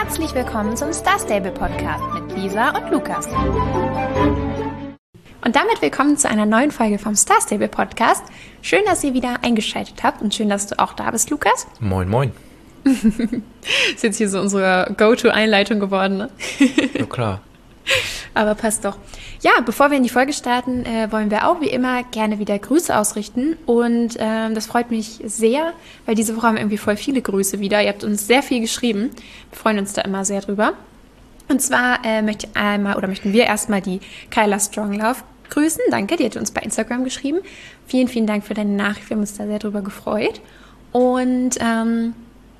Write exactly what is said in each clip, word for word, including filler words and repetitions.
Herzlich willkommen zum Star Stable Podcast mit Lisa und Lukas. Und damit willkommen zu einer neuen Folge vom Star Stable Podcast. Schön, dass ihr wieder eingeschaltet habt und schön, dass du auch da bist, Lukas. Moin, moin. Ist jetzt hier so unsere Go-To-Einleitung geworden, ne? Ja, klar. Aber passt doch. Ja, bevor wir in die Folge starten, äh, wollen wir auch wie immer gerne wieder Grüße ausrichten. Und ähm, das freut mich sehr, weil diese Woche haben wir irgendwie voll viele Grüße wieder. Ihr habt uns sehr viel geschrieben. Wir freuen uns da immer sehr drüber. Und zwar äh, möchte ich einmal oder möchten wir erstmal die Kyla Stronglove grüßen. Danke, die hat uns bei Instagram geschrieben. Vielen, vielen Dank für deine Nachricht. Wir haben uns da sehr drüber gefreut. Und ähm,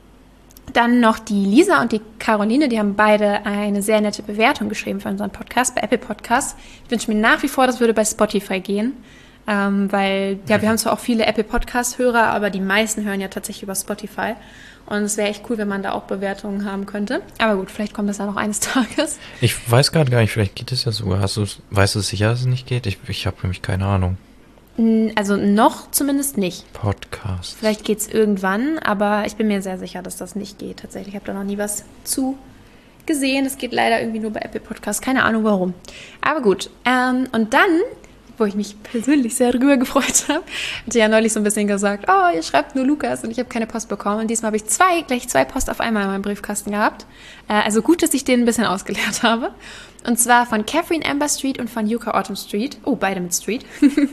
dann noch die Lisa und die Caroline, die haben beide eine sehr nette Bewertung geschrieben für unseren Podcast bei Apple Podcasts. Ich wünsche mir nach wie vor, das würde bei Spotify gehen, ähm, weil ja, wir haben zwar auch viele Apple Podcast-Hörer, aber die meisten hören ja tatsächlich über Spotify und es wäre echt cool, wenn man da auch Bewertungen haben könnte. Aber gut, vielleicht kommt das ja noch eines Tages. Ich weiß gerade gar nicht, vielleicht geht es ja sogar. Hast du, weißt du sicher, dass es nicht geht? Ich, ich habe nämlich keine Ahnung. Also noch zumindest nicht. Podcast. Vielleicht geht es irgendwann, aber ich bin mir sehr sicher, dass das nicht geht. Tatsächlich, ich habe da noch nie was zu gesehen. Es geht leider irgendwie nur bei Apple Podcasts. Keine Ahnung warum. Aber gut. Ähm, und dann, wo ich mich persönlich sehr drüber gefreut habe, hatte ja neulich so ein bisschen gesagt, oh, ihr schreibt nur Lukas und ich habe keine Post bekommen. Und diesmal habe ich zwei, gleich zwei Post auf einmal in meinem Briefkasten gehabt. Äh, also gut, dass ich den ein bisschen ausgeleert habe. Und zwar von Catherine Amber Street und von Yuka Autumn Street. Oh, beide mit Street.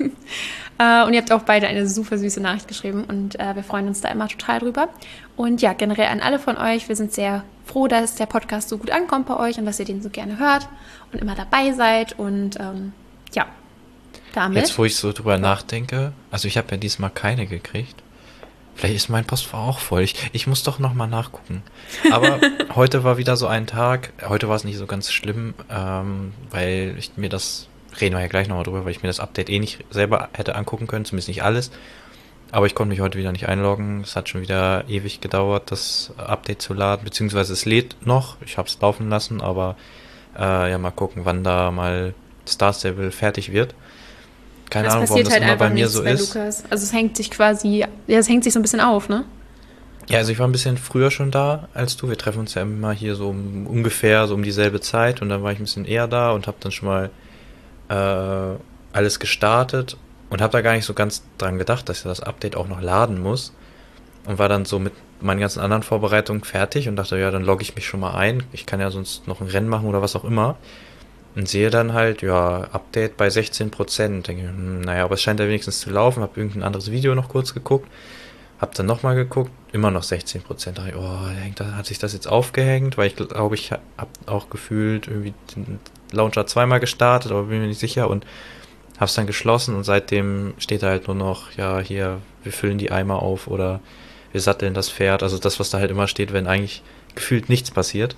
äh, und ihr habt auch beide eine super süße Nachricht geschrieben. Und äh, wir freuen uns da immer total drüber. Und ja, generell an alle von euch. Wir sind sehr froh, dass der Podcast so gut ankommt bei euch und dass ihr den so gerne hört und immer dabei seid. Und ähm, ja, damit. Jetzt, wo ich so drüber nachdenke, also ich habe ja diesmal keine gekriegt. Vielleicht ist mein Postfach auch voll. Ich, ich muss doch nochmal nachgucken. Aber heute war wieder so ein Tag. Heute war es nicht so ganz schlimm, ähm, weil ich mir das, reden wir ja gleich nochmal drüber, weil ich mir das Update eh nicht selber hätte angucken können, zumindest nicht alles. Aber ich konnte mich heute wieder nicht einloggen. Es hat schon wieder ewig gedauert, das Update zu laden, beziehungsweise es lädt noch. Ich habe es laufen lassen, aber äh, ja, mal gucken, wann da mal Star Stable fertig wird. Keine das Ahnung, warum das halt immer bei mir so bei ist. Lukas. Also es hängt sich quasi, ja, es hängt sich so ein bisschen auf, ne? Ja, also ich war ein bisschen früher schon da als du. Wir treffen uns ja immer hier so um, ungefähr so um dieselbe Zeit und dann war ich ein bisschen eher da und habe dann schon mal äh, alles gestartet und habe da gar nicht so ganz dran gedacht, dass das Update auch noch laden muss und war dann so mit meinen ganzen anderen Vorbereitungen fertig und dachte, ja, dann logge ich mich schon mal ein. Ich kann ja sonst noch ein Rennen machen oder was auch immer. Und sehe dann halt, ja, Update bei sechzehn Prozent. Denke, hm, naja, aber es scheint ja wenigstens zu laufen. Habe irgendein anderes Video noch kurz geguckt. Habe dann nochmal geguckt, immer noch sechzehn Prozent. Dachte ich, oh, hat sich das jetzt aufgehängt? Weil ich glaube, ich habe auch gefühlt irgendwie den Launcher zweimal gestartet, aber bin mir nicht sicher. Und habe es dann geschlossen und seitdem steht da halt nur noch, ja, hier, wir füllen die Eimer auf oder wir satteln das Pferd. Also das, was da halt immer steht, wenn eigentlich gefühlt nichts passiert.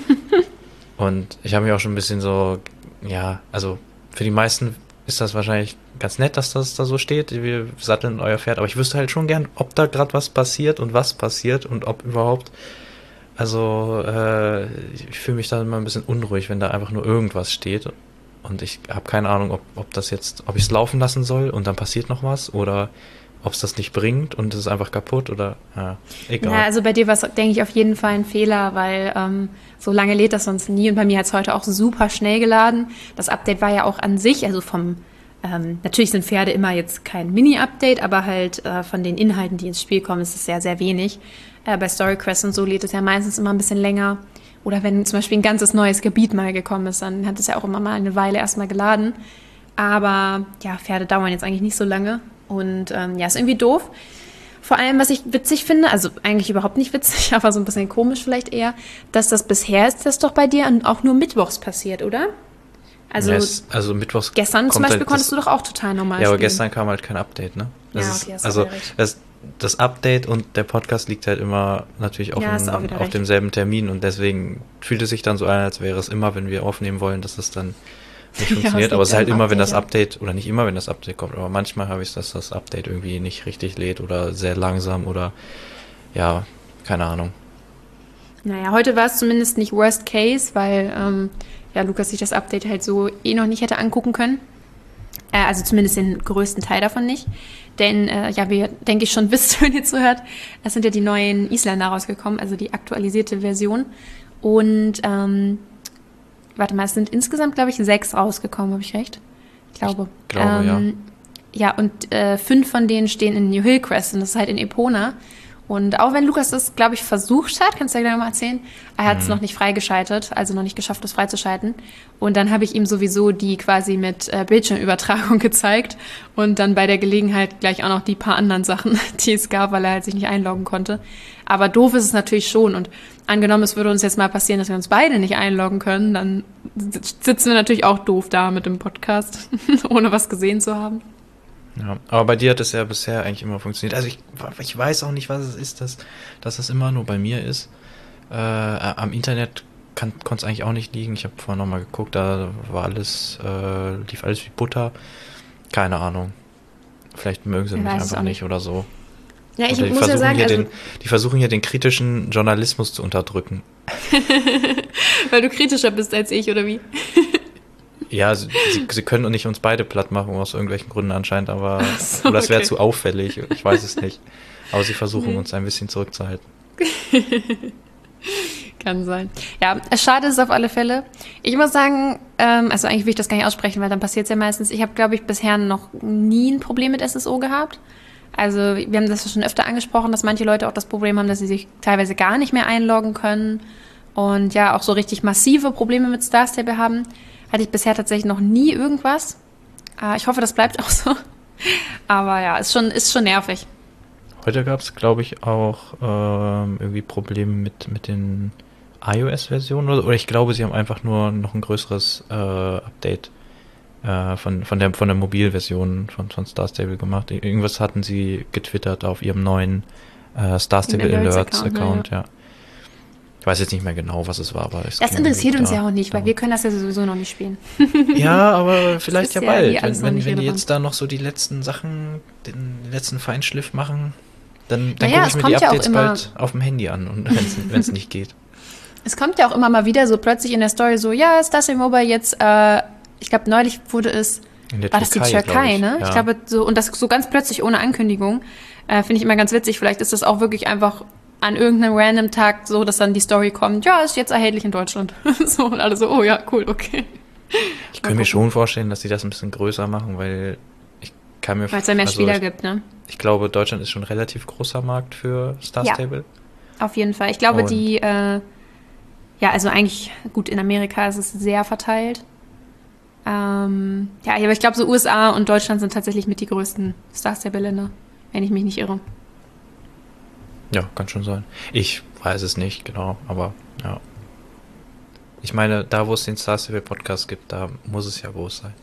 Und ich habe mich auch schon ein bisschen so, ja, also für die meisten ist das wahrscheinlich ganz nett, dass das da so steht, wir satteln euer Pferd, aber ich wüsste halt schon gern, ob da gerade was passiert und was passiert und ob überhaupt, also äh, ich fühle mich da immer ein bisschen unruhig, wenn da einfach nur irgendwas steht und ich habe keine Ahnung, ob, ob das jetzt, ob ich es laufen lassen soll und dann passiert noch was oder ob es das nicht bringt und es ist einfach kaputt oder, ja, egal. Ja, also bei dir war es, denke ich, auf jeden Fall ein Fehler, weil ähm, so lange lädt das sonst nie und bei mir hat es heute auch super schnell geladen. Das Update war ja auch an sich, also vom, ähm, natürlich sind Pferde immer jetzt kein Mini-Update, aber halt äh, von den Inhalten, die ins Spiel kommen, ist es sehr, sehr wenig. Äh, bei StoryQuest und so lädt es ja meistens immer ein bisschen länger. Oder wenn zum Beispiel ein ganzes neues Gebiet mal gekommen ist, dann hat es ja auch immer mal eine Weile erstmal geladen. Aber ja, Pferde dauern jetzt eigentlich nicht so lange. Und ähm, ja, ist irgendwie doof. Vor allem, was ich witzig finde, also eigentlich überhaupt nicht witzig, aber so ein bisschen komisch vielleicht eher, dass das bisher ist das doch bei dir auch nur mittwochs passiert, oder? Also, yes, also mittwochs gestern zum Beispiel halt konntest das, du doch auch total normal Ja, aber spielen. gestern kam halt kein Update, ne? Das ja, ist, okay, hast also du recht. das, das Update und der Podcast liegt halt immer natürlich auf, Ja, hast du auch dem, wieder auf recht. demselben Termin und deswegen fühlt es sich dann so an, als wäre es immer, wenn wir aufnehmen wollen, dass es dann nicht funktioniert, ja, aber es ist halt immer, Update, wenn das ja. Update, oder nicht immer, wenn das Update kommt, aber manchmal habe ich es, dass das Update irgendwie nicht richtig lädt oder sehr langsam oder ja, keine Ahnung. Naja, heute war es zumindest nicht Worst Case, weil ähm, ja, Lukas sich das Update halt so eh noch nicht hätte angucken können. Äh, also zumindest den größten Teil davon nicht. Denn, äh, ja, wie ihr, denke ich, schon wisst, wenn ihr zuhört, es sind ja die neuen Isländer rausgekommen, also die aktualisierte Version. Und, ähm, warte mal, es sind insgesamt, glaube ich, sechs rausgekommen, habe ich recht? Ich glaube. Ich glaube, ähm, ja. Ja, und äh, fünf von denen stehen in New Hillcrest und das ist halt in Epona. Und auch wenn Lukas das, glaube ich, versucht hat, kannst du ja gleich mal erzählen, er hat es mhm. noch nicht freigeschaltet, also noch nicht geschafft, das freizuschalten. Und dann habe ich ihm sowieso die quasi mit äh, Bildschirmübertragung gezeigt und dann bei der Gelegenheit gleich auch noch die paar anderen Sachen, die es gab, weil er halt sich nicht einloggen konnte. Aber doof ist es natürlich schon. Und angenommen, es würde uns jetzt mal passieren, dass wir uns beide nicht einloggen können, dann sitzen wir natürlich auch doof da mit dem Podcast, ohne was gesehen zu haben. Ja, aber bei dir hat es ja bisher eigentlich immer funktioniert. Also ich, ich weiß auch nicht, was es ist, dass, dass das immer nur bei mir ist. Äh, am Internet konnte es eigentlich auch nicht liegen. Ich habe vorhin nochmal geguckt, da war alles, äh, lief alles wie Butter. Keine Ahnung. Vielleicht mögen sie mich einfach nicht oder so. Ja, ich oder muss ja sagen, also den, die versuchen hier den kritischen Journalismus zu unterdrücken. Weil du kritischer bist als ich, oder wie? Ja, sie, sie können nicht uns beide platt machen, aus irgendwelchen Gründen anscheinend, aber so, oder das wäre okay. zu auffällig, ich weiß es nicht. Aber sie versuchen nee. uns ein bisschen zurückzuhalten. Kann sein. Ja, es schade ist auf alle Fälle. Ich muss sagen, ähm, also eigentlich will ich das gar nicht aussprechen, weil dann passiert es ja meistens. Ich habe, glaube ich, bisher noch nie ein Problem mit S S O gehabt. Also wir haben das schon öfter angesprochen, dass manche Leute auch das Problem haben, dass sie sich teilweise gar nicht mehr einloggen können und ja auch so richtig massive Probleme mit Star Stable haben. Hatte ich bisher tatsächlich noch nie irgendwas. Äh, ich hoffe, das bleibt auch so. Aber ja, ist schon, ist schon nervig. Heute gab es, glaube ich, auch ähm, irgendwie Probleme mit, mit den iOS-Versionen. Oder, oder ich glaube, sie haben einfach nur noch ein größeres äh, Update äh, von, von, der, von der Mobilversion von, von Star Stable gemacht. Irgendwas hatten sie getwittert auf ihrem neuen äh, Star Stable Alerts-Account. Ja. Ich weiß jetzt nicht mehr genau, was es war, aber es das interessiert uns da, ja auch nicht, weil ja. wir können das ja sowieso noch nicht spielen. Ja, aber vielleicht ja bald. Ja wenn wenn, wenn die jetzt da noch so die letzten Sachen, den letzten Feinschliff machen, dann, dann naja, gucke ich mir die Updates ja bald auf dem Handy an, wenn es nicht geht. Es kommt ja auch immer mal wieder so plötzlich in der Story so, ja, ist das im Mobile jetzt, äh, ich glaube, neulich wurde es, in der war Türkei, das die Türkei, ich. ne? Ja. Ich glaube, so, und das so ganz plötzlich ohne Ankündigung, äh, finde ich immer ganz witzig. Vielleicht ist das auch wirklich einfach an irgendeinem random Tag so, dass dann die Story kommt, ja, ist jetzt erhältlich in Deutschland. So, und alle so, oh ja, cool, okay. Ich könnte mir schon vorstellen, dass sie das ein bisschen größer machen, weil ich kann mir... Weil es ja mehr also Spieler ich, gibt, ne? Ich glaube, Deutschland ist schon ein relativ großer Markt für Star Stable. Ja, auf jeden Fall. Ich glaube, und die, äh, ja, also eigentlich, gut, in Amerika ist es sehr verteilt. Ähm, ja, aber ich glaube, so U S A und Deutschland sind tatsächlich mit die größten Star Stable-Länder, wenn ich mich nicht irre. Ja, kann schon sein. Ich weiß es nicht, genau, aber ja. Ich meine, da wo es den Star Stable Podcast gibt, da muss es ja groß sein.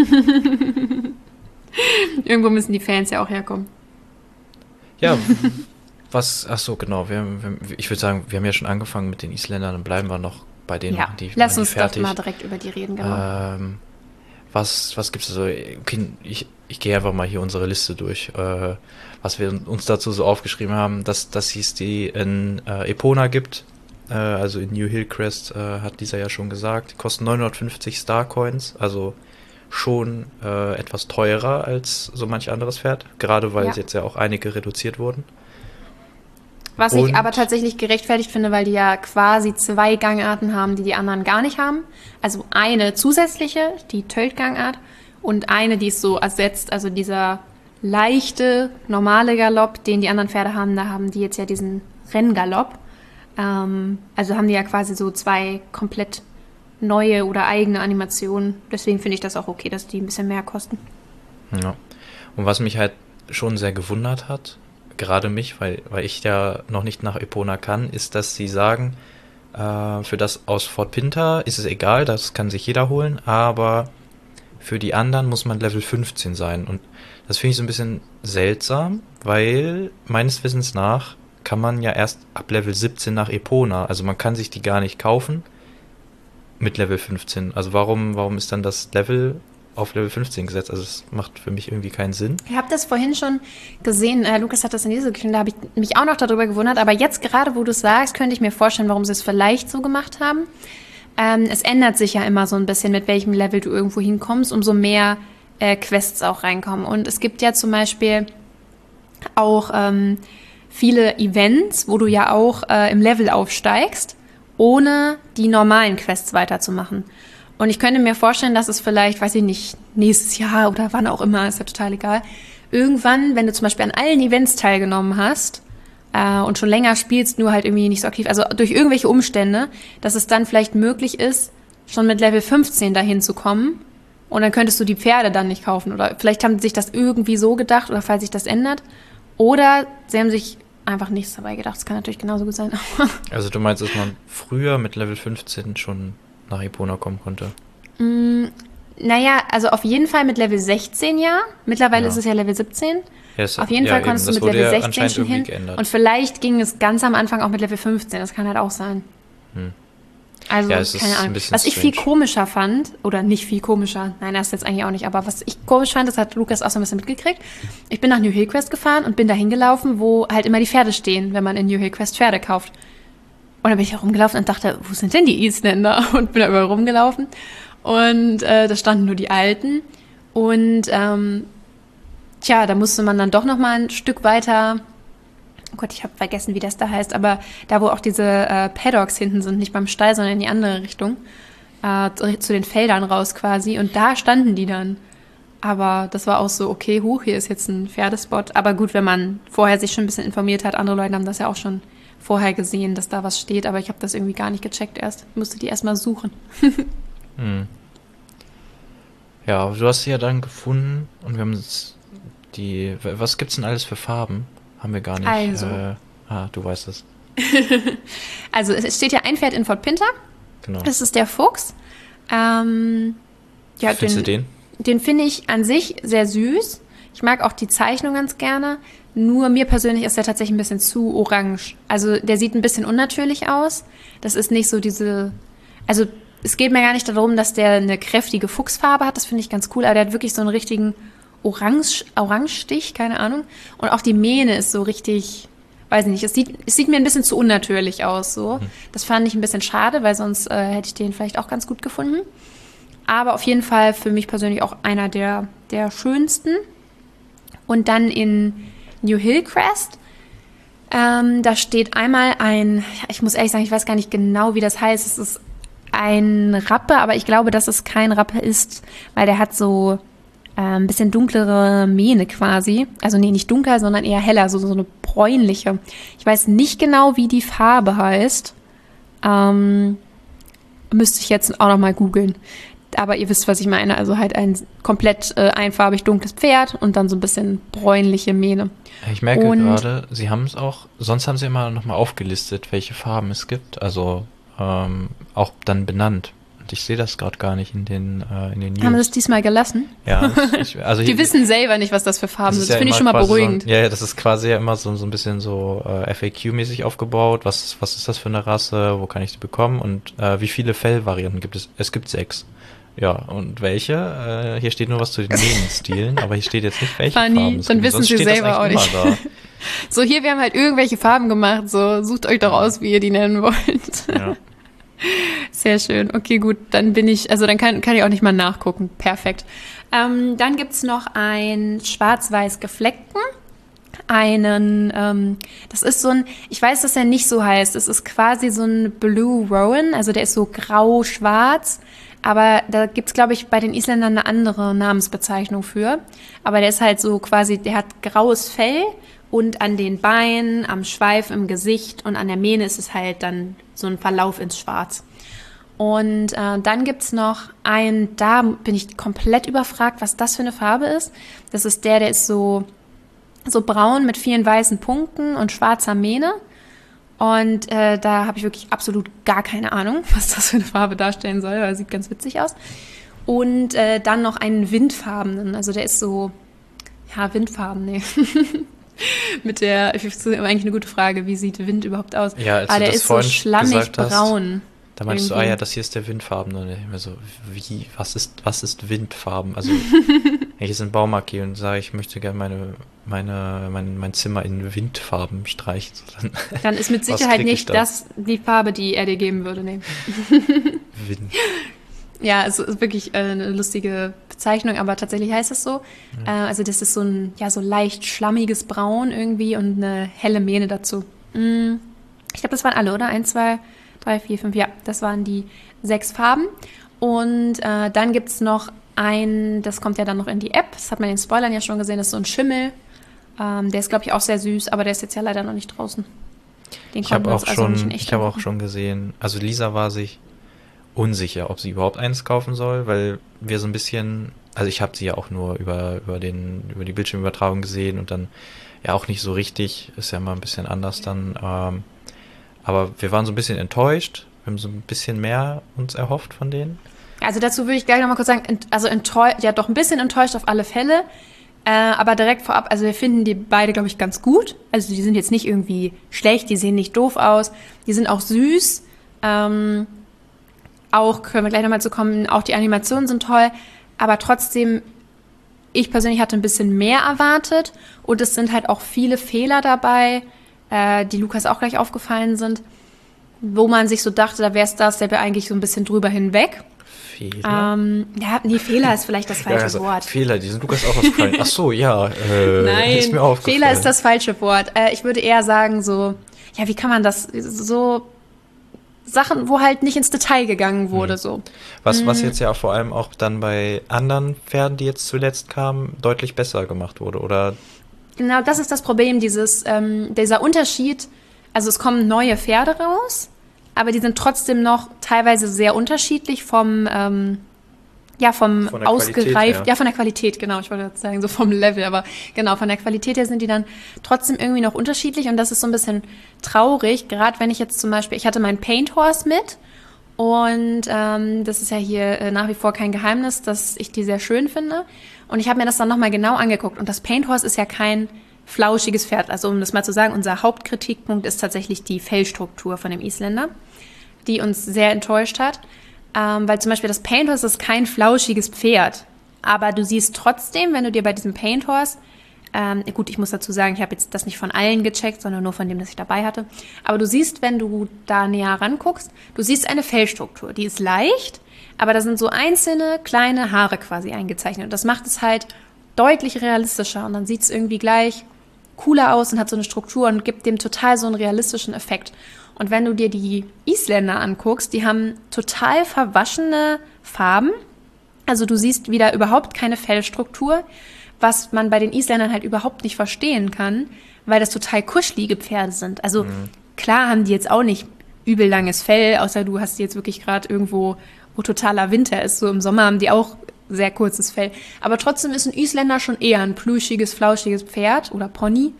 Irgendwo müssen die Fans ja auch herkommen. Ja, was, ach so, genau, wir, wir, ich würde sagen, wir haben ja schon angefangen mit den Isländern, dann bleiben wir noch bei denen, ja, die lass die uns fertig. doch mal direkt über die reden, genau. Ähm, was was gibt es so? Okay, ich, ich gehe einfach mal hier unsere Liste durch, äh, was wir uns dazu so aufgeschrieben haben, dass, dass es die in äh, Epona gibt, äh, also in New Hillcrest, äh, hat dieser ja schon gesagt, die kosten neunhundertfünfzig Starcoins, also schon äh, etwas teurer als so manch anderes Pferd, gerade weil ja. jetzt ja auch einige reduziert wurden. Was Und ich aber tatsächlich gerechtfertigt finde, weil die ja quasi zwei Gangarten haben, die die anderen gar nicht haben. Also eine zusätzliche, die Tölt-Gangart, und eine, die es so ersetzt, also dieser leichte, normale Galopp, den die anderen Pferde haben, da haben die jetzt ja diesen Renngalopp. Ähm, also haben die ja quasi so zwei komplett neue oder eigene Animationen. Deswegen finde ich das auch okay, dass die ein bisschen mehr kosten. Ja. Und was mich halt schon sehr gewundert hat, gerade mich, weil, weil ich ja noch nicht nach Epona kann, ist, dass sie sagen, äh, für das aus Fort Pinter ist es egal, das kann sich jeder holen, aber für die anderen muss man Level fünfzehn sein. Und das finde ich so ein bisschen seltsam, weil meines Wissens nach kann man ja erst ab Level siebzehn nach Epona, also man kann sich die gar nicht kaufen mit Level fünfzehn. Also warum, warum ist dann das Level auf Level fünfzehn gesetzt? Also es macht für mich irgendwie keinen Sinn. Ich habe das vorhin schon gesehen, äh, Lukas hat das in dieser geschrieben, da habe ich mich auch noch darüber gewundert, aber jetzt gerade, wo du es sagst, könnte ich mir vorstellen, warum sie es vielleicht so gemacht haben. Ähm, es ändert sich ja immer so ein bisschen, mit welchem Level du irgendwo hinkommst, umso mehr äh, Quests auch reinkommen. Und es gibt ja zum Beispiel auch ähm, viele Events, wo du ja auch äh, im Level aufsteigst. ohne die normalen Quests weiterzumachen. Und ich könnte mir vorstellen, dass es vielleicht, weiß ich nicht, nächstes Jahr oder wann auch immer, ist ja total egal, irgendwann, wenn du zum Beispiel an allen Events teilgenommen hast äh, und schon länger spielst, nur halt irgendwie nicht so aktiv, also durch irgendwelche Umstände, dass es dann vielleicht möglich ist, schon mit Level fünfzehn dahin zu kommen und dann könntest du die Pferde dann nicht kaufen. Oder vielleicht haben sie sich das irgendwie so gedacht oder falls sich das ändert. Oder sie haben sich einfach nichts dabei gedacht. Das kann natürlich genauso gut sein. Also du meinst, dass man früher mit Level fünfzehn schon nach Epona kommen konnte? Mm, naja, also auf jeden Fall mit Level sechzehn, ja. Mittlerweile Ja. ist es ja Level siebzehn. Ja, es- Auf jeden ja, Fall eben, konntest du das mit wurde Level ja sechzehn anscheinend schon hin. irgendwie geändert. Und vielleicht ging es ganz am Anfang auch mit Level fünfzehn. Das kann halt auch sein. Hm. Also, Ja, es ist keine ein Ahnung. bisschen Was ich viel strange. komischer fand, oder nicht viel komischer, nein, das ist jetzt eigentlich auch nicht, aber was ich komisch fand, das hat Lukas auch so ein bisschen mitgekriegt. Ich bin nach New Hillcrest gefahren und bin da hingelaufen, wo halt immer die Pferde stehen, wenn man in New Hillcrest Pferde kauft. Und dann bin ich auch rumgelaufen und dachte, wo sind denn die Isländer? Und bin da überall rumgelaufen. Und äh, da standen nur die Alten. Und ähm, tja, da musste man dann doch noch mal ein Stück weiter. Oh Gott, ich habe vergessen, wie das da heißt, aber da, wo auch diese äh, Paddocks hinten sind, nicht beim Stall, sondern in die andere Richtung, äh, zu, zu den Feldern raus quasi. Und da standen die dann. Aber das war auch so, okay, huch, hier ist jetzt ein Pferdespot. Aber gut, wenn man vorher sich schon ein bisschen informiert hat, andere Leute haben das ja auch schon vorher gesehen, dass da was steht, aber ich habe das irgendwie gar nicht gecheckt erst. Ich musste die erstmal suchen. Hm. Ja, aber du hast sie ja dann gefunden und wir haben jetzt die. Was gibt's denn alles für Farben? Haben wir gar nicht. Also. Äh, ah, du weißt es. Also es steht ja ein Pferd in Fort Pinter. Genau. Das ist der Fuchs. Ähm, ja, Findest du den? Den finde ich an sich sehr süß. Ich mag auch die Zeichnung ganz gerne. Nur mir persönlich ist der tatsächlich ein bisschen zu orange. Also der sieht ein bisschen unnatürlich aus. Das ist nicht so diese... Also es geht mir gar nicht darum, dass der eine kräftige Fuchsfarbe hat. Das finde ich ganz cool. Aber der hat wirklich so einen richtigen Orange, Orangestich, keine Ahnung. Und auch die Mähne ist so richtig... Weiß nicht, es sieht, es sieht mir ein bisschen zu unnatürlich aus. So. Das fand ich ein bisschen schade, weil sonst äh, hätte ich den vielleicht auch ganz gut gefunden. Aber auf jeden Fall für mich persönlich auch einer der, der schönsten. Und dann in New Hillcrest, ähm, da steht einmal ein, ich muss ehrlich sagen, ich weiß gar nicht genau, wie das heißt. Es ist ein Rappe, aber ich glaube, dass es kein Rappe ist, weil der hat so äh, ein bisschen dunklere Mähne quasi. Also nee, nicht dunkel, sondern eher heller, so, so eine bräunliche. Ich weiß nicht genau, wie die Farbe heißt. Ähm, müsste ich jetzt auch noch mal googeln. Aber ihr wisst, was ich meine. Also halt ein komplett äh, einfarbig dunkles Pferd und dann so ein bisschen bräunliche Mähne. Ich merke Und- gerade, sie haben es auch, sonst haben sie immer nochmal aufgelistet, welche Farben es gibt. Also ähm, auch dann benannt. Und ich sehe das gerade gar nicht in den, äh, in den News. Haben wir das diesmal gelassen? Ja, ich, also Die hier- wissen selber nicht, was das für Farben das sind. Das ja finde ich immer schon mal quasi beruhigend. So ein, ja, ja, das ist quasi ja immer so, so ein bisschen so äh, F A Q-mäßig aufgebaut. Was, was ist das für eine Rasse? Wo kann ich die bekommen? Und äh, wie viele Fellvarianten gibt es? Es gibt sechs. Ja, und welche? Äh, hier steht nur was zu den Mähnenstilen, aber hier steht jetzt nicht, welche Funny, Farben es dann gibt. wissen Sonst sie steht das selber eigentlich auch immer nicht. So, hier, wir haben halt irgendwelche Farben gemacht. So, sucht euch doch aus, wie ihr die nennen wollt. Da. Ja. Sehr schön. Okay, gut. Dann bin ich, also dann kann, kann ich auch nicht mal nachgucken. Perfekt. Ähm, dann gibt's noch ein schwarz-weiß gefleckten. Einen, ähm, das ist so ein, ich weiß, dass er nicht so heißt. Es ist quasi so ein Blue Rowan. Also der ist so grau-schwarz. Aber da gibt's, glaube ich, bei den Isländern eine andere Namensbezeichnung für. Aber der ist halt so quasi, der hat graues Fell und an den Beinen, am Schweif, im Gesicht und an der Mähne ist es halt dann so ein Verlauf ins Schwarz. Und äh, dann gibt's noch einen, da bin ich komplett überfragt, was das für eine Farbe ist. Das ist der, der ist so, so braun mit vielen weißen Punkten und schwarzer Mähne. Und äh, da habe ich wirklich absolut gar keine Ahnung, was das für eine Farbe darstellen soll, weil sieht ganz witzig aus. Und äh, dann noch einen windfarbenen, also der ist so, ja, windfarben, nee. Mit der, ich finde eigentlich eine gute Frage, wie sieht Wind überhaupt aus? Ja, als Aber du der das ist so vorhin schlammig gesagt hast, braun. Da meinst du, ah irgendwie. ja, das hier ist der Windfarben. Und ich mir so, wie, was ist, was ist Windfarben? Also, wenn ich jetzt in den Baumarkt gehe und sage, ich möchte gerne meine, meine, mein, mein Zimmer in Windfarben streichen, so dann Dann ist mit Was Sicherheit krieg ich nicht da? das die Farbe, die er dir geben würde. Nee. Wind. Ja, es ist wirklich äh, eine lustige Bezeichnung, aber tatsächlich heißt es so. Äh, also das ist so ein, ja, so leicht schlammiges Braun irgendwie und eine helle Mähne dazu. Mm. Ich glaube, das waren alle, oder? Eins, zwei, drei, drei, vier, fünf, ja, das waren die sechs Farben. Und äh, dann gibt es noch ein, das kommt ja dann noch in die App, das hat man in den Spoilern ja schon gesehen, das ist so ein Schimmel. Ähm, der ist, glaube ich, auch sehr süß, aber der ist jetzt ja leider noch nicht draußen. Den Ich habe auch, also schon, ich hab auch schon gesehen, also Lisa war sich unsicher, ob sie überhaupt eins kaufen soll, weil wir so ein bisschen, also ich habe sie ja auch nur über, über, den, über die Bildschirmübertragung gesehen und dann ja auch nicht so richtig, ist ja mal ein bisschen anders dann. Ähm, aber wir waren so ein bisschen enttäuscht, wir haben so ein bisschen mehr uns erhofft von denen. Also dazu würde ich gleich nochmal kurz sagen, ent, also enttäuscht, ja doch ein bisschen enttäuscht auf alle Fälle, äh, aber direkt vorab, also wir finden die beide, glaube ich, ganz gut. Also die sind jetzt nicht irgendwie schlecht, die sehen nicht doof aus, die sind auch süß. Ähm, auch, können wir gleich nochmal zu kommen, auch die Animationen sind toll, aber trotzdem, ich persönlich hatte ein bisschen mehr erwartet und es sind halt auch viele Fehler dabei, äh, die Lukas auch gleich aufgefallen sind, wo man sich so dachte, da wäre Star Stable eigentlich so ein bisschen drüber hinweg. Fehler? Ähm, ja, nee, Fehler ist vielleicht das falsche ja, also, Wort. Fehler, die sind Lukas auch aufgefallen. Ach so, ja, äh, Nein, ist mir aufgefallen. Fehler ist das falsche Wort. Äh, ich würde eher sagen so, ja, wie kann man das, so Sachen, wo halt nicht ins Detail gegangen wurde, mhm. so. Was, was jetzt ja vor allem auch dann bei anderen Pferden, die jetzt zuletzt kamen, deutlich besser gemacht wurde, oder? Genau, das ist das Problem, dieses, ähm, dieser Unterschied, also es kommen neue Pferde raus, aber die sind trotzdem noch teilweise sehr unterschiedlich vom, ähm, ja, vom ausgereift, ja, von der Qualität, genau, ich wollte jetzt sagen, so vom Level, aber genau, von der Qualität her sind die dann trotzdem irgendwie noch unterschiedlich und das ist so ein bisschen traurig, gerade wenn ich jetzt zum Beispiel, ich hatte meinen Paint Horse mit und ähm, das ist ja hier äh, nach wie vor kein Geheimnis, dass ich die sehr schön finde und ich habe mir das dann nochmal genau angeguckt und das Paint Horse ist ja kein flauschiges Pferd, also um das mal zu sagen, unser Hauptkritikpunkt ist tatsächlich die Fellstruktur von dem Isländer, die uns sehr enttäuscht hat. Ähm, weil zum Beispiel das Paint Horse ist kein flauschiges Pferd. Aber du siehst trotzdem, wenn du dir bei diesem Paint Horse, ähm, gut, ich muss dazu sagen, ich habe jetzt das nicht von allen gecheckt, sondern nur von dem, das ich dabei hatte. Aber du siehst, wenn du da näher ranguckst, du siehst eine Fellstruktur. Die ist leicht, aber da sind so einzelne kleine Haare quasi eingezeichnet. Und das macht es halt deutlich realistischer. Und dann sieht es irgendwie gleich cooler aus und hat so eine Struktur und gibt dem total so einen realistischen Effekt. Und wenn du dir die Isländer anguckst, die haben total verwaschene Farben. Also du siehst wieder überhaupt keine Fellstruktur, was man bei den Isländern halt überhaupt nicht verstehen kann, weil das total kuschelige Pferde sind. Also mhm. klar haben die jetzt auch nicht übel langes Fell, außer du hast die jetzt wirklich gerade irgendwo, wo totaler Winter ist. So im Sommer haben die auch sehr kurzes Fell. Aber trotzdem ist ein Isländer schon eher ein pluschiges, flauschiges Pferd oder Pony.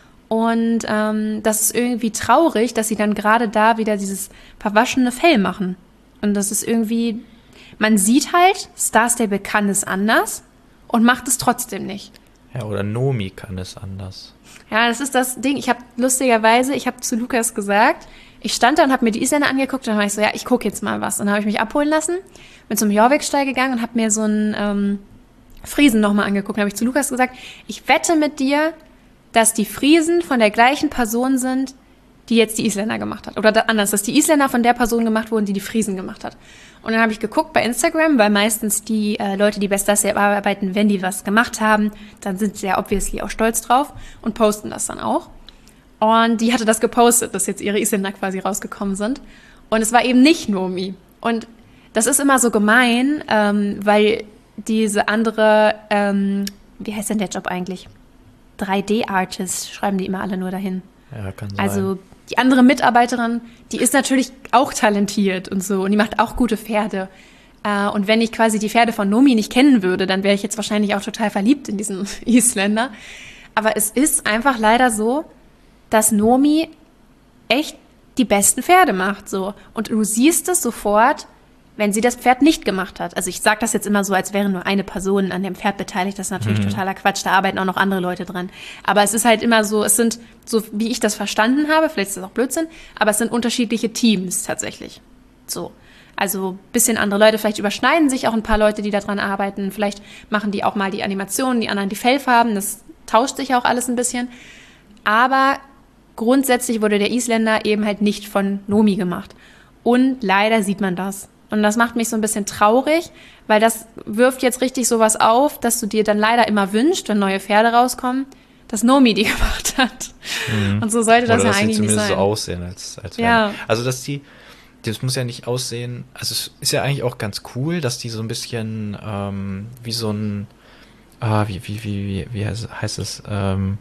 Und ähm, das ist irgendwie traurig, dass sie dann gerade da wieder dieses verwaschene Fell machen. Und das ist irgendwie, man sieht halt, Star Stable kann es anders und macht es trotzdem nicht. Ja, oder Nomi kann es anders. Ja, das ist das Ding. Ich habe lustigerweise, ich habe zu Lukas gesagt, ich stand da und habe mir die Isländer angeguckt und dann war ich so, ja, ich gucke jetzt mal was. Und dann habe ich mich abholen lassen, bin zum Jorvik-Stall gegangen und habe mir so einen ähm, Friesen nochmal angeguckt. Dann habe ich zu Lukas gesagt, ich wette mit dir, dass die Friesen von der gleichen Person sind, die jetzt die Isländer gemacht hat. Oder da, anders, dass die Isländer von der Person gemacht wurden, die die Friesen gemacht hat. Und dann habe ich geguckt bei Instagram, weil meistens die äh, Leute, die bei Star Stable arbeiten, wenn die was gemacht haben, dann sind sie ja obviously auch stolz drauf und posten das dann auch. Und die hatte das gepostet, dass jetzt ihre Isländer quasi rausgekommen sind. Und es war eben nicht Nomi. Und das ist immer so gemein, ähm, weil diese andere, ähm, wie heißt denn der Job eigentlich? drei D-Artist, schreiben die immer alle nur dahin. Ja, kann sein. Also die andere Mitarbeiterin, die ist natürlich auch talentiert und so und die macht auch gute Pferde. Äh, und wenn ich quasi die Pferde von Nomi nicht kennen würde, dann wäre ich jetzt wahrscheinlich auch total verliebt in diesen Isländer. Aber es ist einfach leider so, dass Nomi echt die besten Pferde macht. So. Und du siehst es sofort, wenn sie das Pferd nicht gemacht hat. Also ich sage das jetzt immer so, als wäre nur eine Person an dem Pferd beteiligt. Das ist natürlich mhm. totaler Quatsch, da arbeiten auch noch andere Leute dran. Aber es ist halt immer so, es sind, so wie ich das verstanden habe, vielleicht ist das auch Blödsinn, aber es sind unterschiedliche Teams tatsächlich. So. Also ein bisschen andere Leute, vielleicht überschneiden sich auch ein paar Leute, die da dran arbeiten. Vielleicht machen die auch mal die Animationen, die anderen die Fellfarben. Das tauscht sich auch alles ein bisschen. Aber grundsätzlich wurde der Isländer eben halt nicht von Nomi gemacht. Und leider sieht man das. Und das macht mich so ein bisschen traurig, weil das wirft jetzt richtig sowas auf, dass du dir dann leider immer wünschst, wenn neue Pferde rauskommen, dass Nomi die gemacht hat. Mhm. Und so sollte das Oder ja eigentlich nicht sein. Oder dass sie zumindest so aussehen. Als, als ja. Also, dass die, das muss ja nicht aussehen, also es ist ja eigentlich auch ganz cool, dass die so ein bisschen ähm, wie so ein, ah, wie, wie, wie, wie, wie heißt, heißt es, ähm,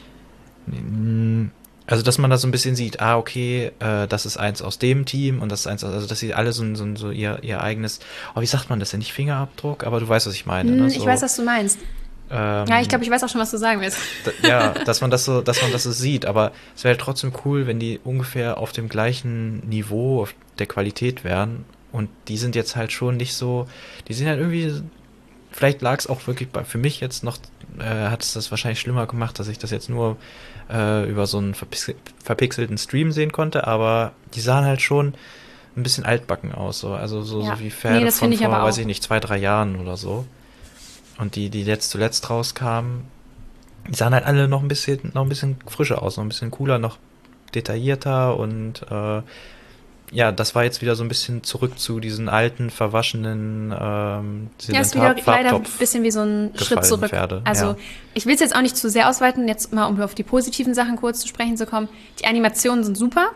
also dass man da so ein bisschen sieht, ah, okay, äh, das ist eins aus dem Team und das ist eins aus, also dass sie alle so, so, so ihr, ihr eigenes, oh, wie sagt man das denn, nicht Fingerabdruck, aber du weißt, was ich meine, Hm, ne? ich So, weiß, was du meinst. ähm, Ja, ich glaube, ich weiß auch schon, was du sagen willst. d- ja, dass man das so, dass man das so sieht, aber es wäre trotzdem cool, wenn die ungefähr auf dem gleichen Niveau auf der Qualität wären und die sind jetzt halt schon nicht so, die sind halt irgendwie, vielleicht lag es auch wirklich bei, für mich jetzt noch, äh, hat es das wahrscheinlich schlimmer gemacht, dass ich das jetzt nur äh, über so einen verpix verpixelten Stream sehen konnte, aber die sahen halt schon ein bisschen altbacken aus, so, also so, Ja. so wie Nee, Pferde das von finde ich vor, aber weiß auch. ich nicht, zwei, drei Jahren oder so. Und die, die jetzt zuletzt rauskamen, die sahen halt alle noch ein bisschen, noch ein bisschen frischer aus, noch ein bisschen cooler, noch detaillierter und äh, ja, das war jetzt wieder so ein bisschen zurück zu diesen alten, verwaschenen, ähm, Ja, ist wieder Sidentar- leider ein bisschen wie so ein Schritt gefallenen zurück. Pferde, Also, ja. ich will es jetzt auch nicht zu sehr ausweiten, jetzt mal, um auf die positiven Sachen kurz zu sprechen zu kommen. Die Animationen sind super.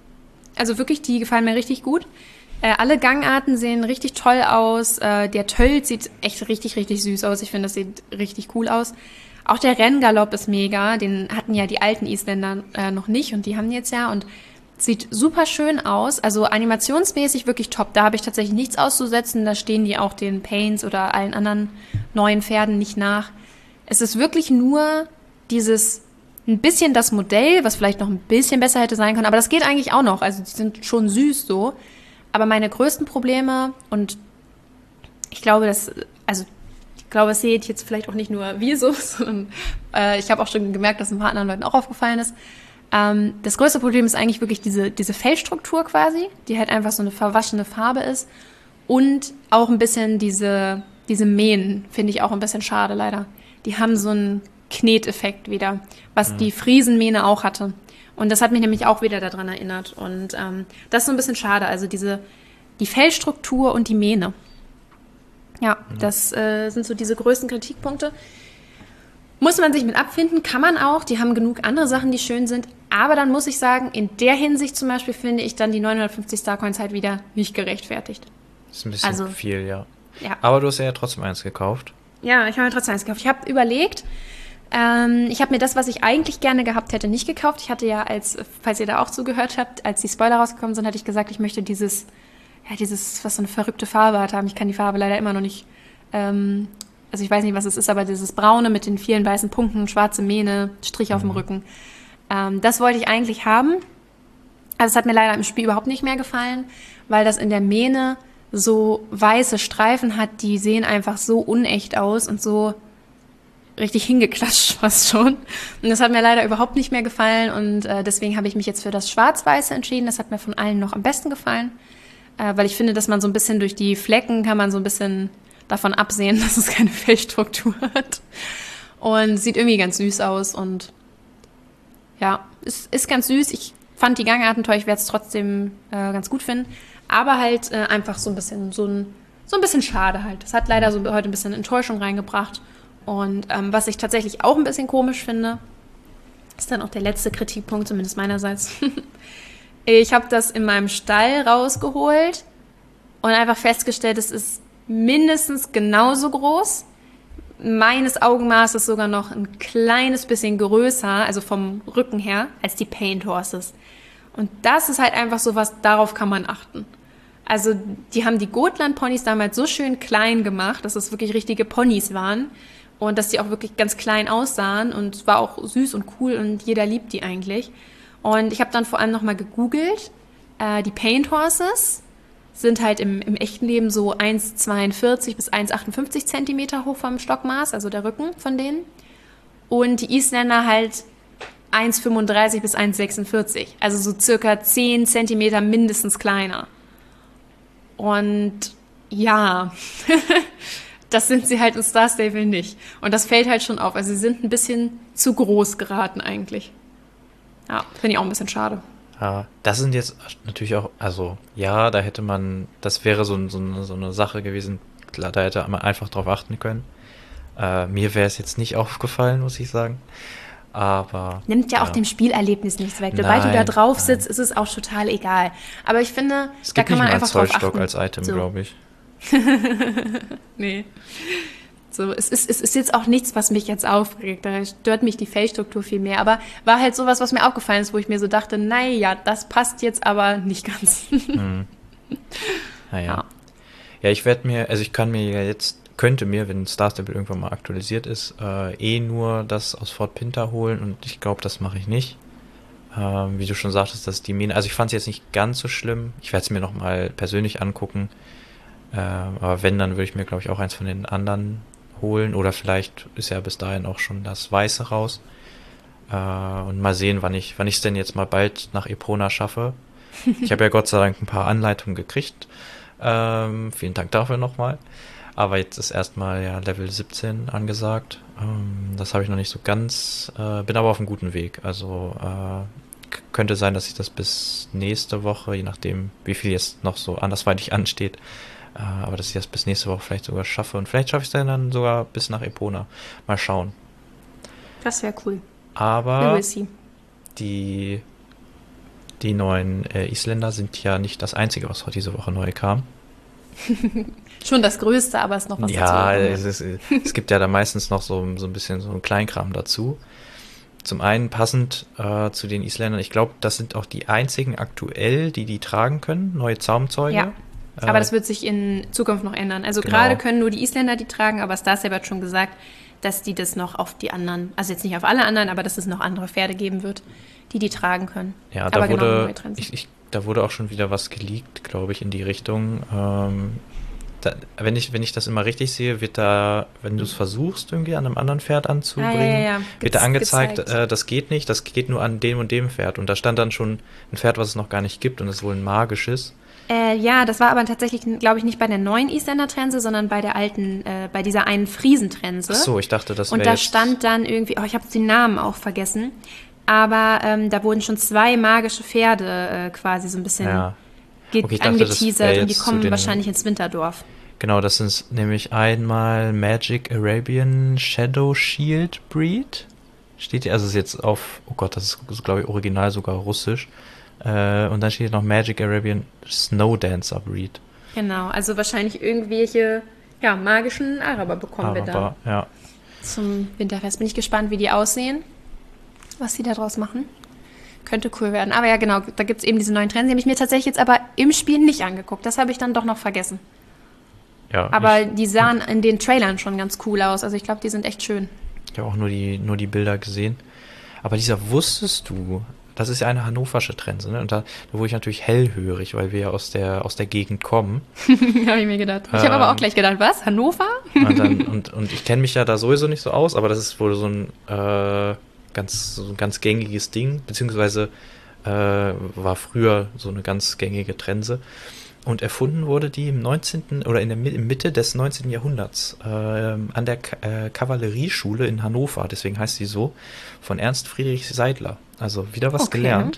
Also wirklich, die gefallen mir richtig gut. Äh, alle Gangarten sehen richtig toll aus. Äh, der Tölt sieht echt richtig, richtig süß aus. Ich finde, das sieht richtig cool aus. Auch der Renngalopp ist mega. Den hatten ja die alten Isländer äh, noch nicht und die haben die jetzt ja und sieht super schön aus. Also animationsmäßig wirklich top. Da habe ich tatsächlich nichts auszusetzen. Da stehen die auch den Paints oder allen anderen neuen Pferden nicht nach. Es ist wirklich nur dieses ein bisschen das Modell, was vielleicht noch ein bisschen besser hätte sein können, aber das geht eigentlich auch noch. Also die sind schon süß so. Aber meine größten Probleme, und ich glaube, dass, also ich glaube, es seht jetzt vielleicht auch nicht nur wir so, sondern äh, ich habe auch schon gemerkt, dass ein paar anderen Leuten auch aufgefallen ist. Ähm, das größte Problem ist eigentlich wirklich diese, diese Fellstruktur quasi, die halt einfach so eine verwaschene Farbe ist. Und auch ein bisschen diese, diese Mähen finde ich auch ein bisschen schade leider. Die haben so einen Kneteffekt wieder, was Mhm. die Friesenmähne auch hatte. Und das hat mich nämlich auch wieder daran erinnert. Und ähm, das ist so ein bisschen schade. Also diese, die Fellstruktur und die Mähne. Ja, das äh, sind so diese größten Kritikpunkte. Muss man sich mit abfinden, kann man auch. Die haben genug andere Sachen, die schön sind. Aber dann muss ich sagen, in der Hinsicht zum Beispiel finde ich dann die neunhundertfünfzig Starcoins halt wieder nicht gerechtfertigt. Das ist ein bisschen Also, viel, ja. Ja, Aber du hast ja trotzdem eins gekauft. ja, ich habe mir trotzdem eins gekauft. Ich habe überlegt, ähm, ich habe mir das, was ich eigentlich gerne gehabt hätte, nicht gekauft. Ich hatte ja, als, falls ihr da auch zugehört habt, als die Spoiler rausgekommen sind, hatte ich gesagt, ich möchte dieses, ja, dieses, was so eine verrückte Farbe hat haben. Ich kann die Farbe leider immer noch nicht, ähm, also ich weiß nicht, was es ist, aber dieses Braune mit den vielen weißen Punkten, schwarze Mähne, Strich auf dem Rücken. Ähm, das wollte ich eigentlich haben. Also es hat mir leider im Spiel überhaupt nicht mehr gefallen, weil das in der Mähne so weiße Streifen hat, die sehen einfach so unecht aus und so richtig hingeklatscht fast schon. Und das hat mir leider überhaupt nicht mehr gefallen und äh, deswegen habe ich mich jetzt für das Schwarz-Weiße entschieden. Das hat mir von allen noch am besten gefallen, äh, weil ich finde, dass man so ein bisschen durch die Flecken kann man so ein bisschen davon absehen, dass es keine Fellstruktur hat. Und sieht irgendwie ganz süß aus und ja, ist, ist ganz süß. Ich fand die Gangarten toll, ich werde es trotzdem äh, ganz gut finden. Aber halt äh, einfach so ein bisschen, so ein, so ein bisschen schade halt. Das hat leider so heute ein bisschen Enttäuschung reingebracht. Und ähm, was ich tatsächlich auch ein bisschen komisch finde, ist dann auch der letzte Kritikpunkt, zumindest meinerseits. Ich habe das in meinem Stall rausgeholt und einfach festgestellt, es ist mindestens genauso groß. Meines Augenmaßes sogar noch ein kleines bisschen größer, also vom Rücken her, als die Paint Horses. Und das ist halt einfach so was, darauf kann man achten. Also die haben die Gotland-Ponys damals so schön klein gemacht, dass es wirklich richtige Ponys waren und dass die auch wirklich ganz klein aussahen und es war auch süß und cool und jeder liebt die eigentlich. Und ich habe dann vor allem nochmal gegoogelt, äh, die Paint Horses sind halt im, im echten Leben so eins Komma zweiundvierzig bis eins Komma achtundfünfzig Zentimeter hoch vom Stockmaß, also der Rücken von denen. Und die Isländer halt eins Komma fünfunddreißig bis eins Komma sechsundvierzig, also so circa zehn Zentimeter mindestens kleiner. Und ja, das sind sie halt in Star Stable nicht. Und das fällt halt schon auf. Also sie sind ein bisschen zu groß geraten eigentlich. Ja, finde ich auch ein bisschen schade. Ja, das sind jetzt natürlich auch, also ja, da hätte man, das wäre so, so, eine, so eine Sache gewesen, klar, da hätte man einfach drauf achten können. Äh, mir wäre es jetzt nicht aufgefallen, muss ich sagen. Aber Nimmt ja auch ja. dem Spielerlebnis nichts weg. Sobald du da Nein, drauf nein. sitzt, ist es auch total egal. Aber ich finde, Es da gibt kann nicht man mal einen einfach drauf Zollstock achten. als Item, So. glaube ich. Nee. So, es ist, es ist jetzt auch nichts, was mich jetzt aufregt. Da stört mich die Fellstruktur viel mehr. Aber war halt sowas, was mir aufgefallen ist, wo ich mir so dachte, naja, das passt jetzt aber nicht ganz. Naja. Ja. Ja, ich werde mir, also ich kann mir ja jetzt, könnte mir, wenn Star Stable irgendwann mal aktualisiert ist, äh, eh nur das aus Fort Pinter holen und ich glaube, das mache ich nicht. Ähm, wie du schon sagtest, dass die Mine, also ich fand es jetzt nicht ganz so schlimm. Ich werde es mir nochmal persönlich angucken. Ähm, aber wenn, dann würde ich mir, glaube ich, auch eins von den anderen holen. Oder vielleicht ist ja bis dahin auch schon das Weiße raus. Äh, und mal sehen, wann ich wann ich es denn jetzt mal bald nach Epona schaffe. Ich habe ja Gott sei Dank ein paar Anleitungen gekriegt. Ähm, vielen Dank dafür nochmal. Aber jetzt ist erstmal ja Level siebzehn angesagt. Ähm, das habe ich noch nicht so ganz, äh, bin aber auf einem guten Weg. Also äh, k- könnte sein, dass ich das bis nächste Woche, je nachdem, wie viel jetzt noch so andersweitig ansteht, äh, aber dass ich das bis nächste Woche vielleicht sogar schaffe. Und vielleicht schaffe ich es dann sogar bis nach Epona. Mal schauen. Das wäre cool. We Aber will see. die, die neuen äh, Isländer sind ja nicht das Einzige, was heute diese Woche neu kam. Schon das Größte, aber es ist noch was Ja, dazu. es, ist, es gibt ja da meistens noch so, so ein bisschen so ein Kleinkram dazu. Zum einen passend äh, zu den Isländern, ich glaube, das sind auch die einzigen aktuell, die die tragen können, neue Zaumzeuge. Ja. Äh, Aber das wird sich in Zukunft noch ändern. Also Genau. gerade können nur die Isländer die tragen, aber Star Stable hat schon gesagt, dass die das noch auf die anderen, also jetzt nicht auf alle anderen, aber dass es noch andere Pferde geben wird, die die tragen können. Ja, aber da genau, wurde, neue Trends. ich, ich, da wurde auch schon wieder was geleakt, glaube ich, in die Richtung. Ähm, da, wenn ich, wenn ich das immer richtig sehe, wird da, wenn du es versuchst, irgendwie an einem anderen Pferd anzubringen, Ah, ja, ja, ja. wird da Gez- angezeigt, gezeigt. äh, das geht nicht, das geht nur an dem und dem Pferd. Und da stand dann schon ein Pferd, was es noch gar nicht gibt und es wohl ein magisches. Äh, ja, das war aber tatsächlich, glaube ich, nicht bei der neuen Isländer-Trense, sondern bei der alten, äh, bei dieser einen Friesentrense. Ach so, ich dachte, das wäre Und da jetzt... stand dann irgendwie, oh, ich habe den Namen auch vergessen, aber ähm, da wurden schon zwei magische Pferde äh, quasi so ein bisschen Ja. ge- Okay, ich dachte, das angeteasert wär und die jetzt zu kommen den- wahrscheinlich ins Winterdorf. Genau, das sind nämlich einmal Magic Arabian Shadow Shield Breed. Steht hier, also ist jetzt auf, oh Gott, das ist, glaube ich, original sogar russisch. Äh, und dann steht hier noch Magic Arabian Snow Dancer Breed. Genau, also wahrscheinlich irgendwelche ja, magischen Araber bekommen wir da Aber, ja. zum Winterfest. Bin ich gespannt, wie die aussehen, was sie da draus machen. Könnte cool werden. Aber ja, genau, da gibt es eben diese neuen Trends. Die habe ich mir tatsächlich jetzt aber im Spiel nicht angeguckt. Das habe ich dann doch noch vergessen. ja Aber ich, die sahen in den Trailern schon ganz cool aus. Also ich glaube, die sind echt schön. ich habe auch nur die, nur die Bilder gesehen. Aber dieser, wusstest du, das ist ja eine hannoversche Trense, ne? Und da, da wurde ich natürlich hellhörig, weil wir ja aus der, aus der Gegend kommen. habe ich mir gedacht. Ich habe aber auch Ähm. gleich gedacht, was? Hannover? Und, dann, und, und ich kenne mich ja da sowieso nicht so aus, aber das ist wohl so ein äh, ganz, so ein ganz gängiges Ding, beziehungsweise äh, war früher so eine ganz gängige Trense. Und erfunden wurde die im neunzehnten oder in der Mi- Mitte des neunzehnten Jahrhunderts äh, an der Ka äh, Kavallerieschule in Hannover, deswegen heißt sie so, von Ernst Friedrich Seidler. Also wieder was Okay. gelernt.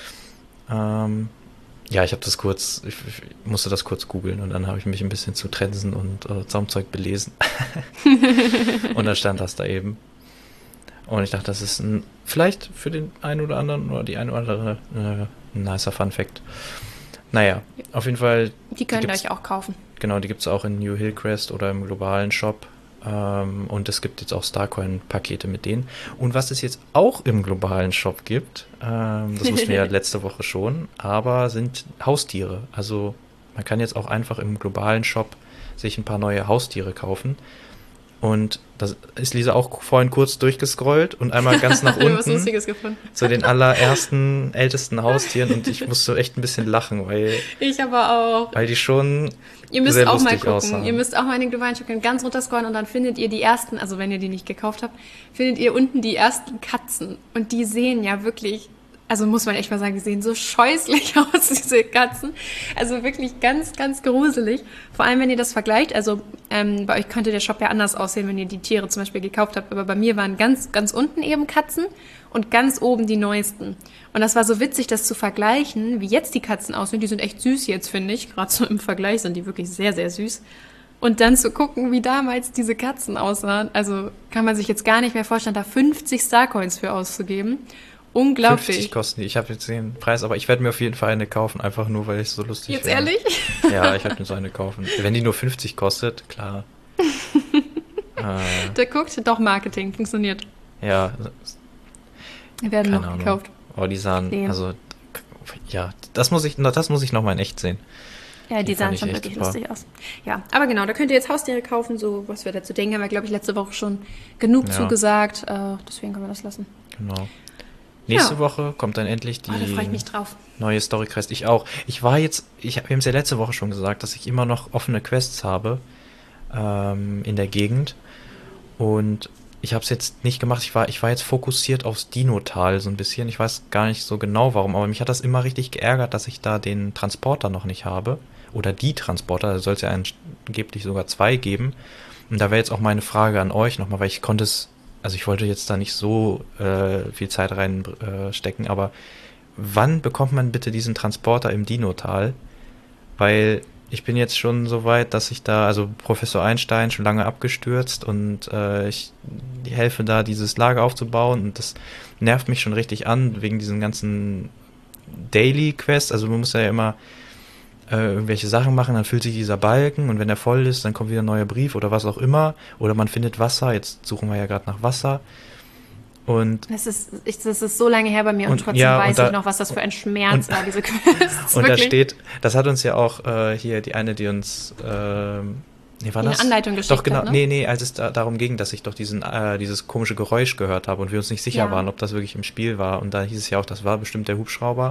Ähm, ja, ich habe das kurz, ich, ich musste das kurz googeln und dann habe ich mich ein bisschen zu Trensen und äh, Zaumzeug belesen. Und dann stand das da eben. Und ich dachte, das ist ein, vielleicht für den einen oder anderen oder die eine oder andere äh, ein nicer Fun-Fact. Naja, auf jeden Fall, Die könnt ihr gibt's- euch auch kaufen. genau, die gibt es auch in New Hillcrest oder im globalen Shop. Ähm, und es gibt jetzt auch Starcoin-Pakete mit denen. Und was es jetzt auch im globalen Shop gibt, ähm, das wussten wir ja letzte Woche schon, aber sind Haustiere. Also man kann jetzt auch einfach im globalen Shop sich ein paar neue Haustiere kaufen. Und das ist Lisa auch vorhin kurz durchgescrollt und einmal ganz nach was unten Lustiges gefunden. zu den allerersten, ältesten Haustieren. Und ich musste echt ein bisschen lachen, weil, Ich aber auch. weil die schon Ihr müsst sehr auch mal lustig gucken. aussahen. Ihr müsst auch mal in den globalen Shop gehen, ganz runter scrollen und dann findet ihr die ersten, also wenn ihr die nicht gekauft habt, findet ihr unten die ersten Katzen. Und die sehen ja wirklich, also muss man echt mal sagen, die sehen so scheußlich aus, diese Katzen. Also wirklich ganz, ganz gruselig. Vor allem, wenn ihr das vergleicht. Also ähm, bei euch könnte der Shop ja anders aussehen, wenn ihr die Tiere zum Beispiel gekauft habt. Aber bei mir waren ganz, ganz unten eben Katzen und ganz oben die neuesten. Und das war so witzig, das zu vergleichen, wie jetzt die Katzen aussehen. Die sind echt süß jetzt, finde ich. Gerade so im Vergleich sind die wirklich sehr, sehr süß. Und dann zu gucken, wie damals diese Katzen aussahen. Also kann man sich jetzt gar nicht mehr vorstellen, da fünfzig Starcoins für auszugeben. Unglaublich. fünfzig kosten die. Ich habe jetzt den Preis, aber ich werde mir auf jeden Fall eine kaufen, einfach nur, weil ich es so lustig Jetzt finde. ehrlich? Ja, ich werde mir so eine kaufen. Wenn die nur fünfzig kostet, klar. äh, Der guckt, doch Marketing, funktioniert. Ja. Die werden keine noch Ahnung. gekauft. Oh, die sahen, Nee. also, ja, das muss ich, das muss ich noch mal in echt sehen. Ja, die Die fand sahen ich schon echt wirklich super. lustig aus. Ja, aber genau, da könnt ihr jetzt Haustiere kaufen, so was wir dazu denken, haben wir, glaube ich, letzte Woche schon genug Ja. zugesagt. Äh, deswegen können wir das lassen. Genau. Nächste Ja. Woche kommt dann endlich die Oh, da freue ich mich drauf. neue Story-Quest. Ich auch. Ich war jetzt, ich, wir haben es ja letzte Woche schon gesagt, dass ich immer noch offene Quests habe ähm, in der Gegend. Und ich habe es jetzt nicht gemacht. Ich war, ich war jetzt fokussiert aufs Dino-Tal so ein bisschen. Ich weiß gar nicht so genau warum, aber mich hat das immer richtig geärgert, dass ich da den Transporter noch nicht habe. Oder die Transporter. Da soll es ja angeblich sogar zwei geben. Und da wäre jetzt auch meine Frage an euch nochmal, weil ich konnte es, also ich wollte jetzt da nicht so äh, viel Zeit reinstecken, äh, stecken, aber wann bekommt man bitte diesen Transporter im Dino-Tal? Weil ich bin jetzt schon so weit, dass ich da, also Professor Einstein schon lange abgestürzt und äh, ich die helfe da, dieses Lager aufzubauen und das nervt mich schon richtig an, wegen diesen ganzen Daily Quests. Also man muss ja immer äh, irgendwelche Sachen machen, dann füllt sich dieser Balken und wenn er voll ist, dann kommt wieder ein neuer Brief oder was auch immer. Oder man findet Wasser, jetzt suchen wir ja gerade nach Wasser. Und, Das ist, ich, das ist so lange her bei mir und, Und- trotzdem ja, weiß und da- ich noch, was das für ein Schmerz und- war, diese Quests. und da Wirklich. steht, das hat uns ja auch äh, hier die eine, die uns ähm, nee, war Eine das? Anleitung geschickt Doch, genau, hat, ne? nee, nee, als es da, darum ging, dass ich doch diesen, äh, dieses komische Geräusch gehört habe und wir uns nicht sicher Ja. waren, ob das wirklich im Spiel war. Und da hieß es ja auch, das war bestimmt der Hubschrauber.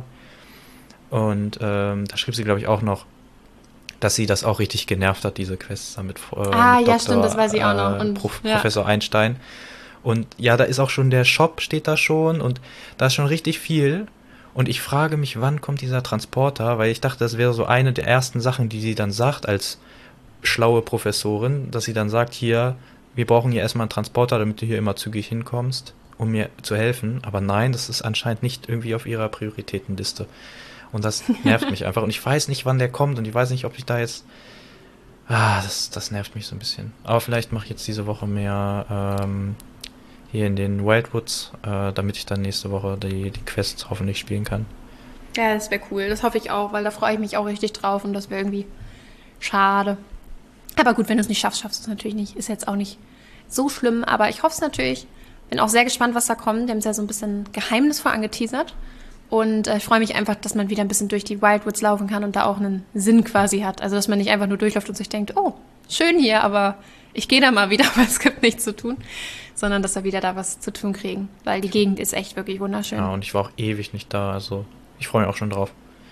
Und ähm, da schrieb sie, glaube ich, auch noch, dass sie das auch richtig genervt hat, diese Quests damit. Äh, Ah, mit ja, stimmt, das weiß ich auch noch. äh, Und, Prof, ja. Professor Einstein. Und ja, da ist auch schon der Shop, steht da schon und da ist schon richtig viel. Und ich frage mich, wann kommt dieser Transporter, weil ich dachte, das wäre so eine der ersten Sachen, die sie dann sagt als schlaue Professorin, dass sie dann sagt, hier, wir brauchen hier erstmal einen Transporter, damit du hier immer zügig hinkommst, um mir zu helfen. Aber nein, das ist anscheinend nicht irgendwie auf ihrer Prioritätenliste. Und das nervt mich einfach. Und ich weiß nicht, wann der kommt und ich weiß nicht, ob ich da jetzt... Ah, das, das nervt mich so ein bisschen. Aber vielleicht mache ich jetzt diese Woche mehr ähm, hier in den Wildwoods, äh, damit ich dann nächste Woche die, die Quests hoffentlich spielen kann. Ja, das wäre cool. Das hoffe ich auch, weil da freue ich mich auch richtig drauf und das wäre irgendwie schade. Aber gut, wenn du es nicht schaffst, schaffst du es natürlich nicht. Ist jetzt auch nicht so schlimm, aber ich hoffe es natürlich. Bin auch sehr gespannt, was da kommt. Die haben es ja so ein bisschen geheimnisvoll angeteasert. Und äh, ich freue mich einfach, dass man wieder ein bisschen durch die Wildwoods laufen kann und da auch einen Sinn quasi hat. Also, dass man nicht einfach nur durchläuft und sich denkt, oh, schön hier, aber ich gehe da mal wieder, weil es gibt nichts zu tun. Sondern, dass wir wieder da was zu tun kriegen. Weil die Gegend ist echt wirklich wunderschön. Ja, und ich war auch ewig nicht da, also ich freue mich auch schon drauf.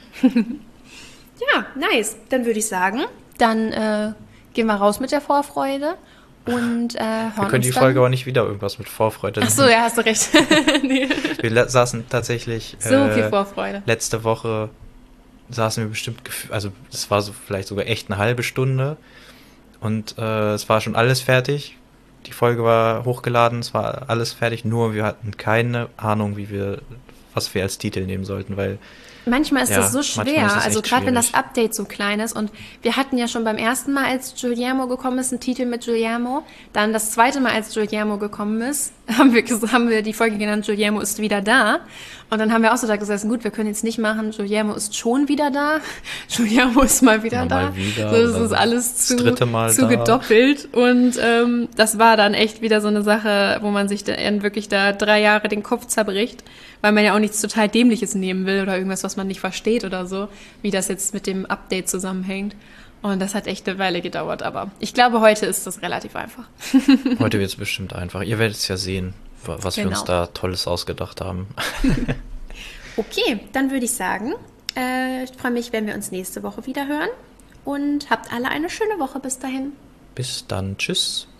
Ja, nice. Dann würde ich sagen, dann äh, gehen wir raus mit der Vorfreude und äh, hören Wir können die uns Folge dann. aber nicht wieder irgendwas mit Vorfreude Ach so, ja, hast du recht. Nee. Wir la- saßen tatsächlich So äh, viel Vorfreude. letzte Woche saßen wir bestimmt, gef- also es war so vielleicht sogar echt eine halbe Stunde und äh, es war schon alles fertig. Die Folge war hochgeladen, es war alles fertig, nur wir hatten keine Ahnung, wie wir, was wir als Titel nehmen sollten, weil Manchmal ist Ja, das so manchmal schwer, ist es also echt gerade wenn das schwierig. Update so klein ist und wir hatten ja schon beim ersten Mal, als Guillermo gekommen ist, einen Titel mit Guillermo, dann das zweite Mal, als Guillermo gekommen ist, haben wir, ges- haben wir die Folge genannt, Guillermo ist wieder da und dann haben wir auch so da gesessen, gut, wir können jetzt nicht machen, Guillermo ist schon wieder da, Guillermo ist mal wieder Ja, da, mal wieder, so, das oder ist alles das zu, dritte Mal zu da. gedoppelt und ähm, das war dann echt wieder so eine Sache, wo man sich dann wirklich da drei Jahre den Kopf zerbricht, weil man ja auch nichts total Dämliches nehmen will oder irgendwas, was man nicht versteht oder so, wie das jetzt mit dem Update zusammenhängt. Und das hat echt eine Weile gedauert, aber ich glaube, heute ist das relativ einfach. heute wird es bestimmt einfach. Ihr werdet es ja sehen, wa- was wir uns Genau. da Tolles ausgedacht haben. Okay, dann würde ich sagen, äh, ich freue mich, wenn wir uns nächste Woche wieder hören und habt alle eine schöne Woche bis dahin. Bis dann, tschüss.